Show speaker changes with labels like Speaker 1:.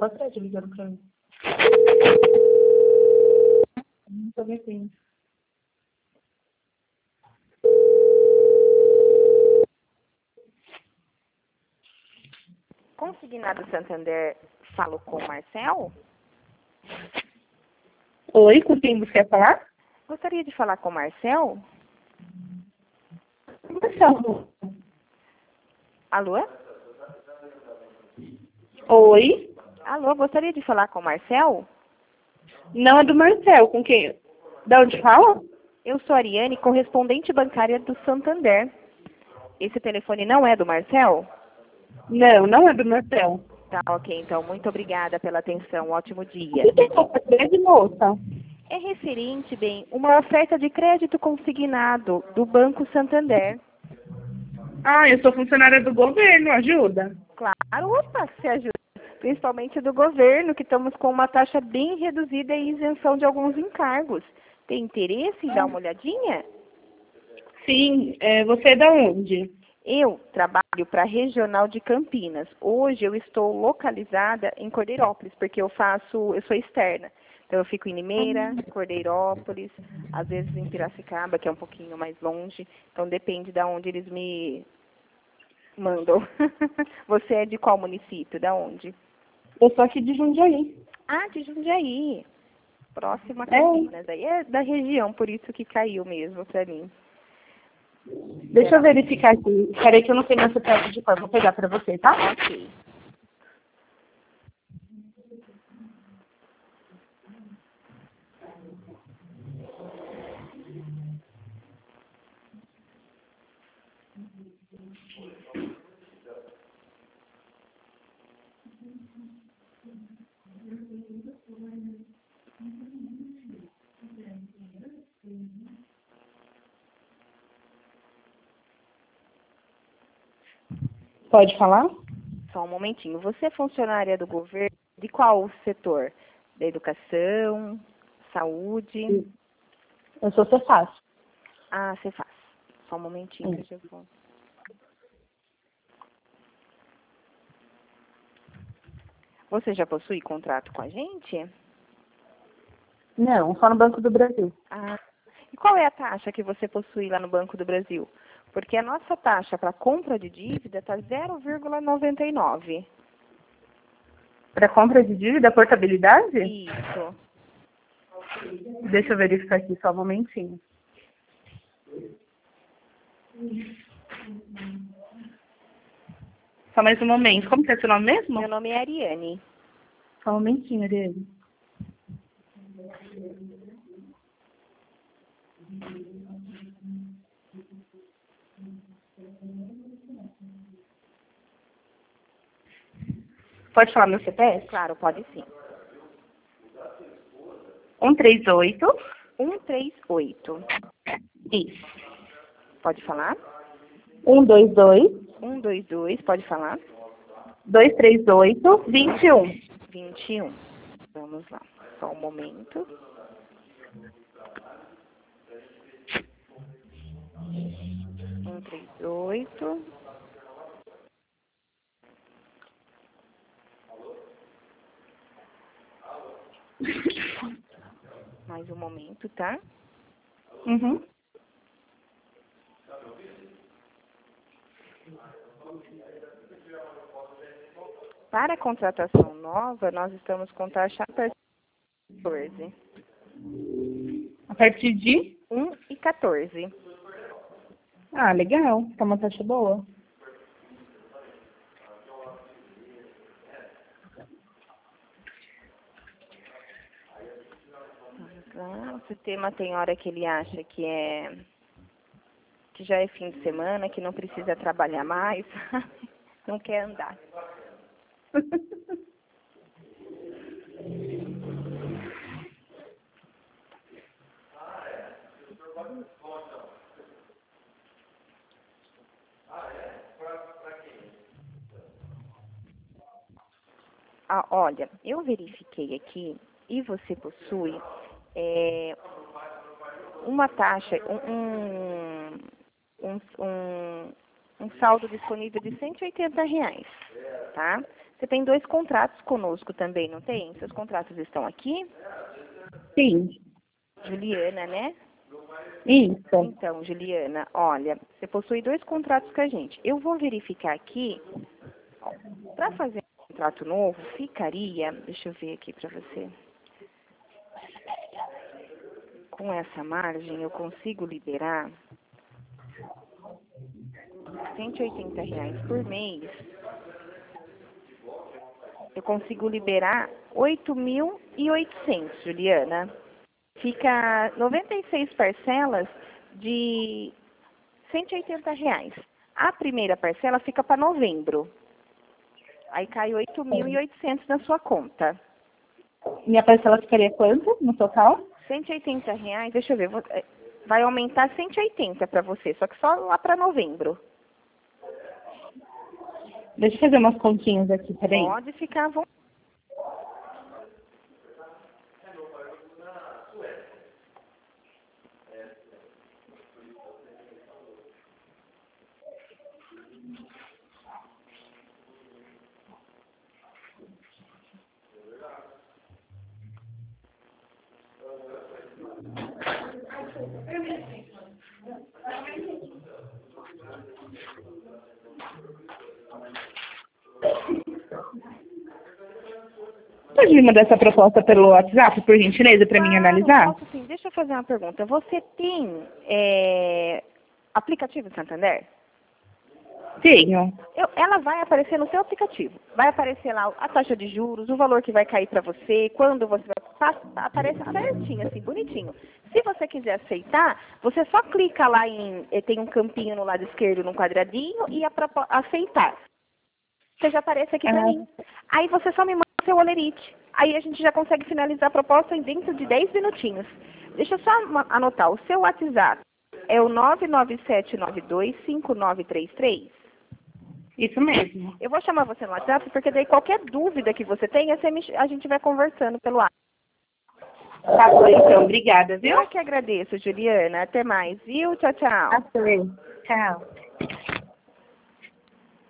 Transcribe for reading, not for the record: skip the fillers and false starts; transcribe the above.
Speaker 1: Opa, Fred, ligando pra mim. Não tô mexendo.
Speaker 2: Consignado Santander, falo com o Marcel.
Speaker 1: Oi, com quem você quer falar?
Speaker 2: Gostaria de falar com o Marcel.
Speaker 1: Marcelo.
Speaker 2: Alô?
Speaker 1: Oi?
Speaker 2: Alô, gostaria de falar com o Marcel?
Speaker 1: Não é do Marcel, com quem? Da onde fala?
Speaker 2: Eu sou a Ariane, correspondente bancária do Santander. Esse telefone não é do Marcel?
Speaker 1: Não, não é do Marcel.
Speaker 2: Tá, ok, então. Muito obrigada pela atenção. Ótimo
Speaker 1: O
Speaker 2: dia.
Speaker 1: que tem roupa grande, moça?
Speaker 2: É referente, bem, uma oferta de crédito consignado do Banco Santander.
Speaker 1: Ah, eu sou funcionária do governo, ajuda?
Speaker 2: Claro, opa, se ajuda. Principalmente do governo, que estamos com uma taxa bem reduzida e isenção de alguns encargos. Tem interesse em dar uma olhadinha?
Speaker 1: Sim, você é da onde?
Speaker 2: Eu trabalho para a Regional de Campinas. Hoje eu estou localizada em Cordeirópolis, porque eu sou externa. Então eu fico em Limeira, Cordeirópolis, às vezes em Piracicaba, que é um pouquinho mais longe. Então depende de onde eles me mandam. Você é de qual município? Da onde?
Speaker 1: Eu sou aqui de Jundiaí.
Speaker 2: Ah, de Jundiaí. Próximo a
Speaker 1: É,
Speaker 2: Campinas. Aí é da região, por isso que caiu mesmo para mim.
Speaker 1: deixa eu verificar aqui. Peraí que eu não sei meu CPF de cor. Vou pegar pra você, tá?
Speaker 2: Ok.
Speaker 1: Pode falar?
Speaker 2: Só um momentinho. Você é funcionária do governo de qual setor? Da educação, saúde?
Speaker 1: Eu sou Cefaz.
Speaker 2: Ah, você faz. Só um momentinho que eu já vou. Você já possui contrato com a gente?
Speaker 1: Não, só no Banco do Brasil.
Speaker 2: Ah, e qual é a taxa que você possui lá no Banco do Brasil? Porque a nossa taxa para compra de dívida está 0,99.
Speaker 1: Para compra de dívida, portabilidade?
Speaker 2: Isso.
Speaker 1: Deixa eu verificar aqui só um momentinho. Só mais um momento. Como que é seu nome mesmo?
Speaker 2: Meu nome é Ariane.
Speaker 1: Só um momentinho, Ariane. Pode falar meu CPF?
Speaker 2: Claro, pode sim.
Speaker 1: 138.
Speaker 2: 138.
Speaker 1: Isso.
Speaker 2: Pode falar?
Speaker 1: 122.
Speaker 2: 122, pode falar?
Speaker 1: 238. 21.
Speaker 2: 21. Vamos lá. Só um momento. Um, 38. Mais um momento, tá?
Speaker 1: Uhum.
Speaker 2: Para a contratação nova, nós estamos com taxa a partir de 14.
Speaker 1: A partir de?
Speaker 2: 1 e 14.
Speaker 1: Ah, legal. Tá uma taxa boa.
Speaker 2: Vamos lá. O sistema tem hora que ele acha que já é fim de semana, que não precisa trabalhar mais, não quer andar. Ah, olha, eu verifiquei aqui e você possui uma taxa, um saldo disponível de R$ 180, tá? Você tem 2 contratos conosco também, não tem? Seus contratos estão aqui?
Speaker 1: Sim.
Speaker 2: Juliana, né?
Speaker 1: Isso.
Speaker 2: Então, Juliana, olha, você possui 2 contratos com a gente. Eu vou verificar aqui, para fazer um contrato novo, ficaria, deixa eu ver aqui para você. Com essa margem, eu consigo liberar R$ 180 por mês. Eu consigo liberar 8.800, Juliana. Fica 96 parcelas de R$ 180. A primeira parcela fica para novembro. Aí cai 8.800 na sua conta.
Speaker 1: Minha parcela ficaria quanto no total?
Speaker 2: R$ 180, deixa eu ver, vai aumentar 180 para você, só que só lá para novembro.
Speaker 1: Deixa eu fazer umas continhas aqui, peraí.
Speaker 2: Pode ficar à vontade.
Speaker 1: Pode me mandar essa proposta pelo WhatsApp, por gentileza, para mim analisar?
Speaker 2: Posso sim. Deixa eu fazer uma pergunta. Você tem aplicativo Santander?
Speaker 1: Tenho.
Speaker 2: Ela vai aparecer no seu aplicativo. Vai aparecer lá a taxa de juros, o valor que vai cair para você, quando você vai... Aparece certinho, assim, bonitinho. Se você quiser aceitar, você só clica lá tem um campinho no lado esquerdo, num quadradinho, e aceitar. Você já aparece aqui para mim. Aí você só me manda seu olerite. Aí a gente já consegue finalizar a proposta dentro de 10 minutinhos. Deixa eu só anotar. O seu WhatsApp é o 997925933.
Speaker 1: Isso mesmo.
Speaker 2: Eu vou chamar você no WhatsApp, porque daí qualquer dúvida que você tenha, a gente vai conversando pelo WhatsApp.
Speaker 1: Tá bom, então. Obrigada, viu?
Speaker 2: Eu que agradeço, Juliana. Até mais, viu? Tchau, tchau.
Speaker 1: Até. Tchau.